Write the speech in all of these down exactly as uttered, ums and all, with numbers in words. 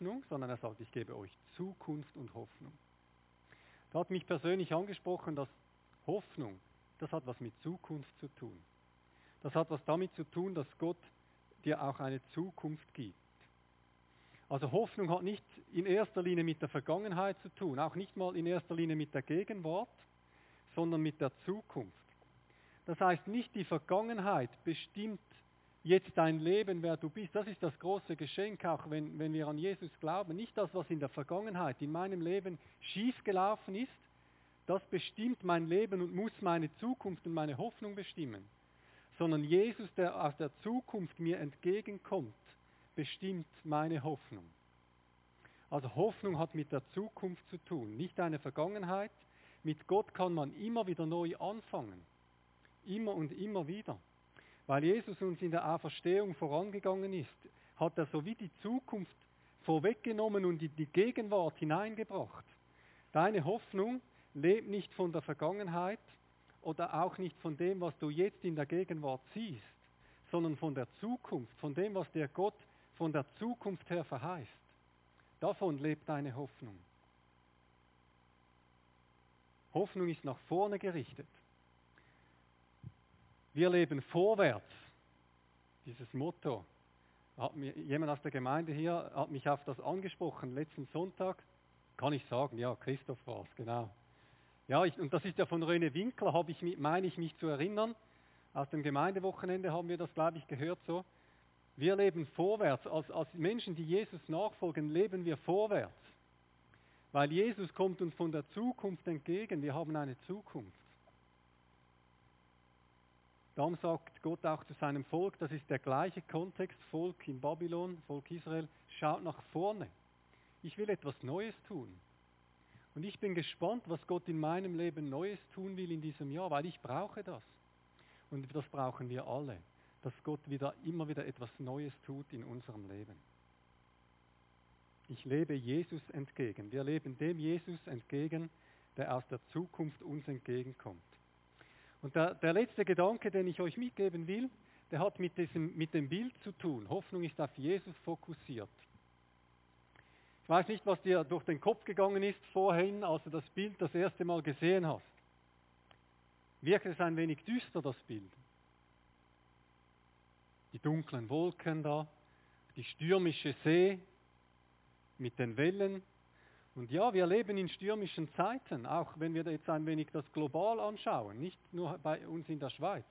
Hoffnung, sondern er sagt, ich gebe euch Zukunft und Hoffnung. Da hat mich persönlich angesprochen, dass Hoffnung, das hat was mit Zukunft zu tun. Das hat was damit zu tun, dass Gott dir auch eine Zukunft gibt. Also Hoffnung hat nicht in erster Linie mit der Vergangenheit zu tun, auch nicht mal in erster Linie mit der Gegenwart, sondern mit der Zukunft. Das heißt, nicht die Vergangenheit bestimmt jetzt dein Leben, wer du bist. Das ist das große Geschenk, auch wenn, wenn wir an Jesus glauben. Nicht das, was in der Vergangenheit in meinem Leben schiefgelaufen ist, das bestimmt mein Leben und muss meine Zukunft und meine Hoffnung bestimmen. Sondern Jesus, der aus der Zukunft mir entgegenkommt, bestimmt meine Hoffnung. Also Hoffnung hat mit der Zukunft zu tun, nicht eine Vergangenheit. Mit Gott kann man immer wieder neu anfangen. Immer und immer wieder. Weil Jesus uns in der Auferstehung vorangegangen ist, hat er so wie die Zukunft vorweggenommen und in die Gegenwart hineingebracht. Deine Hoffnung lebt nicht von der Vergangenheit oder auch nicht von dem, was du jetzt in der Gegenwart siehst, sondern von der Zukunft, von dem, was dir Gott von der Zukunft her verheißt. Davon lebt deine Hoffnung. Hoffnung ist nach vorne gerichtet. Wir leben vorwärts. Dieses Motto. Hat mir, jemand aus der Gemeinde hier hat mich auf das angesprochen, letzten Sonntag. Kann ich sagen, ja, Christoph war es, genau. Ja, ich, und das ist ja von René Winkler, habe ich, meine ich mich zu erinnern. Aus dem Gemeindewochenende haben wir das, glaube ich, gehört so. Wir leben vorwärts. Als, als Menschen, die Jesus nachfolgen, leben wir vorwärts. Weil Jesus kommt uns von der Zukunft entgegen. Wir haben eine Zukunft. Darum sagt Gott auch zu seinem Volk, das ist der gleiche Kontext, Volk in Babylon, Volk Israel, schaut nach vorne. Ich will etwas Neues tun. Und ich bin gespannt, was Gott in meinem Leben Neues tun will in diesem Jahr, weil ich brauche das. Und das brauchen wir alle, dass Gott wieder, immer wieder etwas Neues tut in unserem Leben. Ich lebe Jesus entgegen. Wir leben dem Jesus entgegen, der aus der Zukunft uns entgegenkommt. Und der, der letzte Gedanke, den ich euch mitgeben will, der hat mit, diesem, mit dem Bild zu tun. Hoffnung ist auf Jesus fokussiert. Ich weiß nicht, was dir durch den Kopf gegangen ist vorhin, als du das Bild das erste Mal gesehen hast. Wirkt es ein wenig düster, das Bild? Die dunklen Wolken da, die stürmische See mit den Wellen. Und ja, wir leben in stürmischen Zeiten, auch wenn wir jetzt ein wenig das global anschauen, nicht nur bei uns in der Schweiz.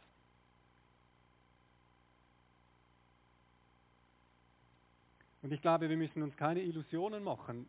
Und ich glaube, wir müssen uns keine Illusionen machen.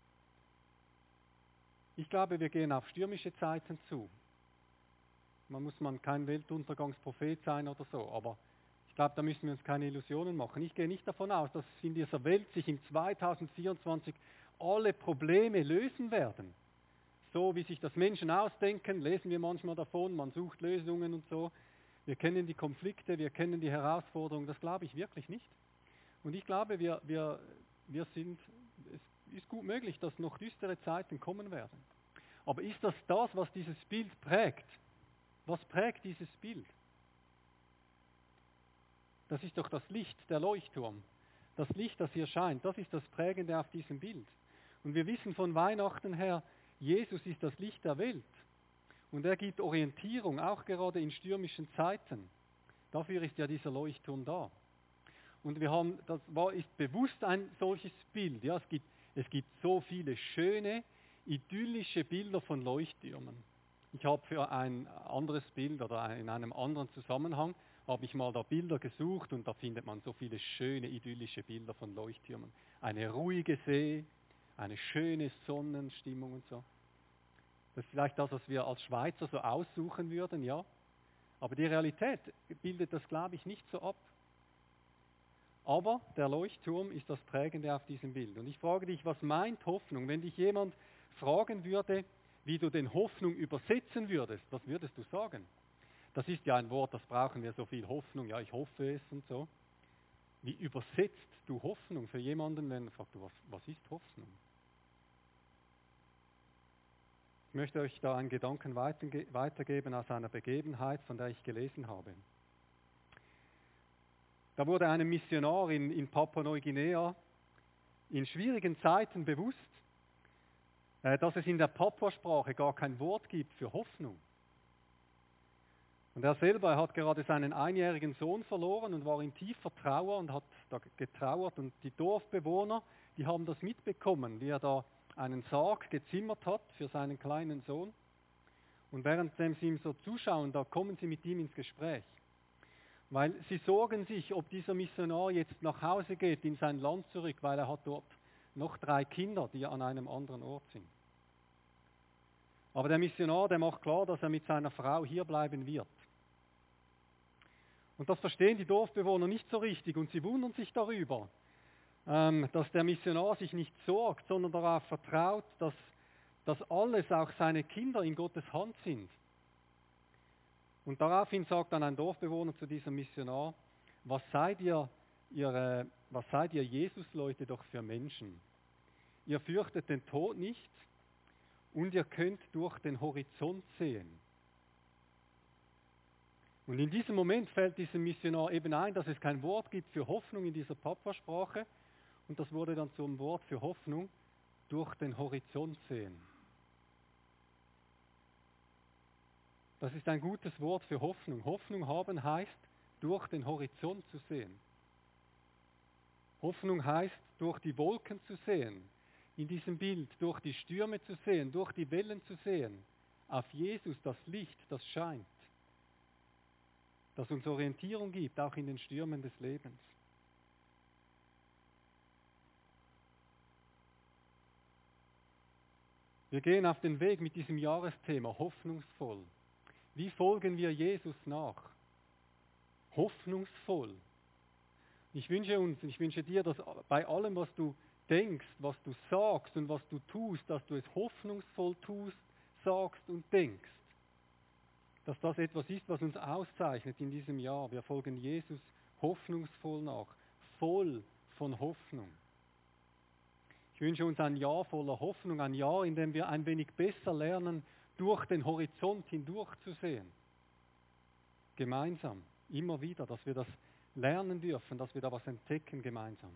Ich glaube, wir gehen auf stürmische Zeiten zu. Man muss man kein Weltuntergangsprophet sein oder so, aber ich glaube, da müssen wir uns keine Illusionen machen. Ich gehe nicht davon aus, dass in dieser Welt sich in zweitausendvierundzwanzig alle Probleme lösen werden. So wie sich das Menschen ausdenken, lesen wir manchmal davon, man sucht Lösungen und so. Wir kennen die Konflikte, wir kennen die Herausforderungen, das glaube ich wirklich nicht. Und ich glaube, wir, wir, wir sind, es ist gut möglich, dass noch düstere Zeiten kommen werden. Aber ist das das, was dieses Bild prägt? Was prägt dieses Bild? Das ist doch das Licht, der Leuchtturm. Das Licht, das hier scheint, das ist das Prägende auf diesem Bild. Und wir wissen von Weihnachten her, Jesus ist das Licht der Welt. Und er gibt Orientierung, auch gerade in stürmischen Zeiten. Dafür ist ja dieser Leuchtturm da. Und wir haben, das war, ist bewusst ein solches Bild. Ja, es gibt, es gibt so viele schöne, idyllische Bilder von Leuchttürmen. Ich habe für ein anderes Bild oder in einem anderen Zusammenhang, habe ich mal da Bilder gesucht und da findet man so viele schöne, idyllische Bilder von Leuchttürmen. Eine ruhige See, eine schöne Sonnenstimmung und so. Das ist vielleicht das, was wir als Schweizer so aussuchen würden, ja. Aber die Realität bildet das, glaube ich, nicht so ab. Aber der Leuchtturm ist das Prägende auf diesem Bild. Und ich frage dich, was meint Hoffnung? Wenn dich jemand fragen würde, wie du den Hoffnung übersetzen würdest, was würdest du sagen? Das ist ja ein Wort, das brauchen wir so viel Hoffnung, ja, ich hoffe es und so. Wie übersetzt du Hoffnung für jemanden, wenn er fragt, was, was ist Hoffnung? Ich möchte euch da einen Gedanken weitergeben aus einer Begebenheit, von der ich gelesen habe. Da wurde einem Missionar in, in Papua-Neuguinea in schwierigen Zeiten bewusst, dass es in der Papua-Sprache gar kein Wort gibt für Hoffnung. Und er selber, er hat gerade seinen einjährigen Sohn verloren und war in tiefer Trauer und hat da getrauert. Und die Dorfbewohner, die haben das mitbekommen, wie er da einen Sarg gezimmert hat für seinen kleinen Sohn. Und währenddem sie ihm so zuschauen, da kommen sie mit ihm ins Gespräch. Weil sie sorgen sich, ob dieser Missionar jetzt nach Hause geht, in sein Land zurück, weil er hat dort noch drei Kinder, die an einem anderen Ort sind. Aber der Missionar, der macht klar, dass er mit seiner Frau hier bleiben wird. Und das verstehen die Dorfbewohner nicht so richtig und sie wundern sich darüber, ähm, dass der Missionar sich nicht sorgt, sondern darauf vertraut, dass, dass alles, auch seine Kinder, in Gottes Hand sind. Und daraufhin sagt dann ein Dorfbewohner zu diesem Missionar: Was seid ihr, ihr, was seid ihr Jesus-Leute doch für Menschen? Ihr fürchtet den Tod nicht und ihr könnt durch den Horizont sehen. Und in diesem Moment fällt diesem Missionar eben ein, dass es kein Wort gibt für Hoffnung in dieser Papua-Sprache. Und das wurde dann zum Wort für Hoffnung: durch den Horizont sehen. Das ist ein gutes Wort für Hoffnung. Hoffnung haben heißt, durch den Horizont zu sehen. Hoffnung heißt, durch die Wolken zu sehen. In diesem Bild, durch die Stürme zu sehen, durch die Wellen zu sehen. Auf Jesus, das Licht, das scheint. Das uns Orientierung gibt, auch in den Stürmen des Lebens. Wir gehen auf den Weg mit diesem Jahresthema hoffnungsvoll. Wie folgen wir Jesus nach? Hoffnungsvoll. Ich wünsche uns, ich wünsche dir, dass bei allem, was du denkst, was du sagst und was du tust, dass du es hoffnungsvoll tust, sagst und denkst. Dass das etwas ist, was uns auszeichnet in diesem Jahr. Wir folgen Jesus hoffnungsvoll nach, voll von Hoffnung. Ich wünsche uns ein Jahr voller Hoffnung, ein Jahr, in dem wir ein wenig besser lernen, durch den Horizont hindurch zu sehen. Gemeinsam, immer wieder, dass wir das lernen dürfen, dass wir da was entdecken gemeinsam.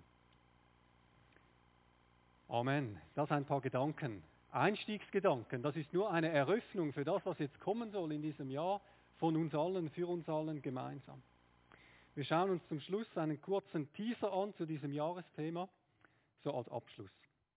Amen. Das ein paar Gedanken. Einstiegsgedanken, das ist nur eine Eröffnung für das, was jetzt kommen soll in diesem Jahr, von uns allen, für uns allen gemeinsam. Wir schauen uns zum Schluss einen kurzen Teaser an zu diesem Jahresthema, so als Abschluss.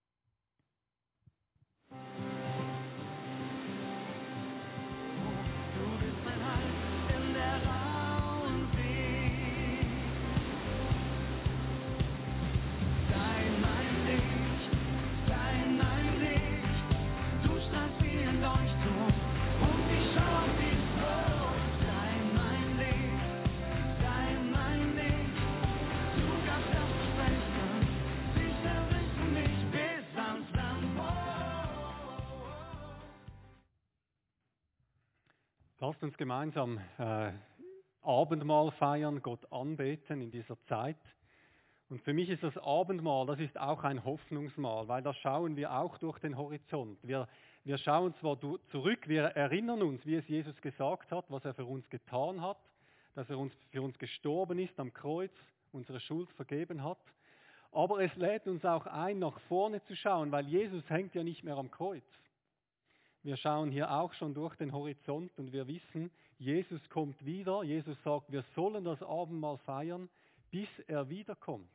Lasst uns gemeinsam äh, Abendmahl feiern, Gott anbeten in dieser Zeit. Und für mich ist das Abendmahl, das ist auch ein Hoffnungsmahl, weil da schauen wir auch durch den Horizont. Wir, wir schauen zwar du, zurück, wir erinnern uns, wie es Jesus gesagt hat, was er für uns getan hat, dass er uns, für uns gestorben ist am Kreuz, unsere Schuld vergeben hat. Aber es lädt uns auch ein, nach vorne zu schauen, weil Jesus hängt ja nicht mehr am Kreuz. Wir schauen hier auch schon durch den Horizont und wir wissen, Jesus kommt wieder. Jesus sagt, wir sollen das Abendmahl feiern, bis er wiederkommt.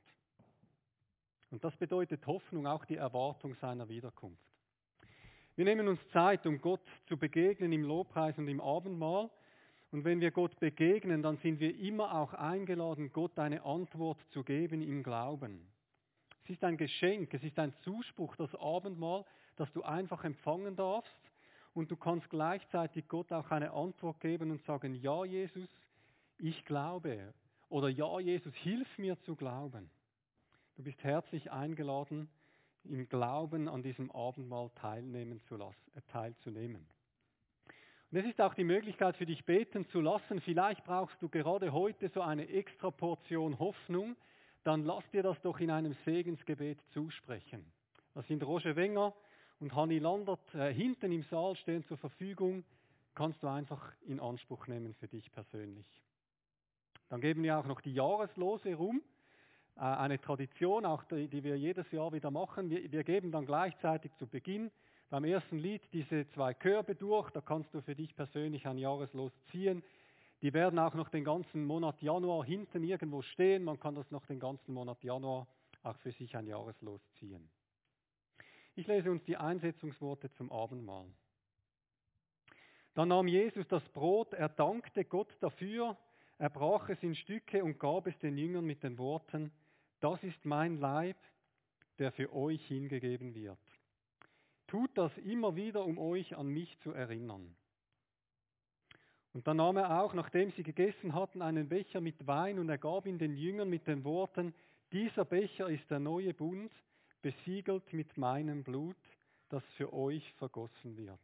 Und das bedeutet Hoffnung, auch die Erwartung seiner Wiederkunft. Wir nehmen uns Zeit, um Gott zu begegnen im Lobpreis und im Abendmahl. Und wenn wir Gott begegnen, dann sind wir immer auch eingeladen, Gott eine Antwort zu geben im Glauben. Es ist ein Geschenk, es ist ein Zuspruch, das Abendmahl, das du einfach empfangen darfst. Und du kannst gleichzeitig Gott auch eine Antwort geben und sagen, ja Jesus, ich glaube. Oder ja Jesus, hilf mir zu glauben. Du bist herzlich eingeladen, im Glauben an diesem Abendmahl teilnehmen zu lassen, äh, teilzunehmen. Und es ist auch die Möglichkeit für dich beten zu lassen. Vielleicht brauchst du gerade heute so eine extra Portion Hoffnung. Dann lass dir das doch in einem Segensgebet zusprechen. Das sind Roger Wenger und Hanni Landert äh, hinten im Saal stehen zur Verfügung, kannst du einfach in Anspruch nehmen für dich persönlich. Dann geben wir auch noch die Jahreslose rum. eine Tradition, auch die, die wir jedes Jahr wieder machen. Wir, wir geben dann gleichzeitig zu Beginn beim ersten Lied diese zwei Körbe durch. Da kannst du für dich persönlich ein Jahreslos ziehen. Die werden auch noch den ganzen Monat Januar hinten irgendwo stehen. Man kann das noch den ganzen Monat Januar auch für sich ein Jahreslos ziehen. Ich lese uns die Einsetzungsworte zum Abendmahl. Dann nahm Jesus das Brot, er dankte Gott dafür, er brach es in Stücke und gab es den Jüngern mit den Worten: Das ist mein Leib, der für euch hingegeben wird. Tut das immer wieder, um euch an mich zu erinnern. Und dann nahm er auch, nachdem sie gegessen hatten, einen Becher mit Wein und er gab ihn den Jüngern mit den Worten: Dieser Becher ist der neue Bund, besiegelt mit meinem Blut, das für euch vergossen wird.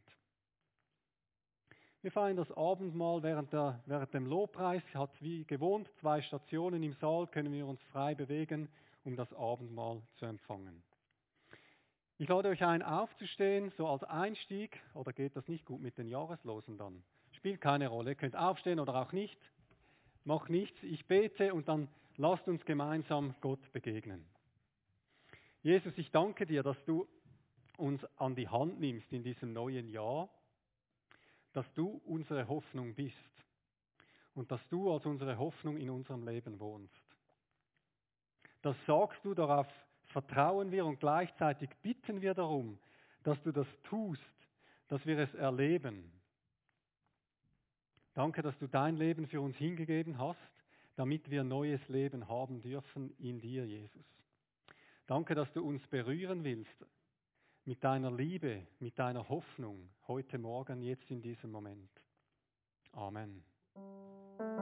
Wir feiern das Abendmahl während, der, während dem Lobpreis, hat wie gewohnt zwei Stationen im Saal, können wir uns frei bewegen, um das Abendmahl zu empfangen. Ich lade euch ein, aufzustehen, so als Einstieg, oder geht das nicht gut mit den Jahreslosen dann? Spielt keine Rolle, ihr könnt aufstehen oder auch nicht, macht nichts, ich bete und dann lasst uns gemeinsam Gott begegnen. Jesus, ich danke dir, dass du uns an die Hand nimmst in diesem neuen Jahr, dass du unsere Hoffnung bist und dass du als unsere Hoffnung in unserem Leben wohnst. Das sagst du, darauf vertrauen wir und gleichzeitig bitten wir darum, dass du das tust, dass wir es erleben. Danke, dass du dein Leben für uns hingegeben hast, damit wir neues Leben haben dürfen in dir, Jesus. Danke, dass du uns berühren willst mit deiner Liebe, mit deiner Hoffnung, heute Morgen, jetzt in diesem Moment. Amen.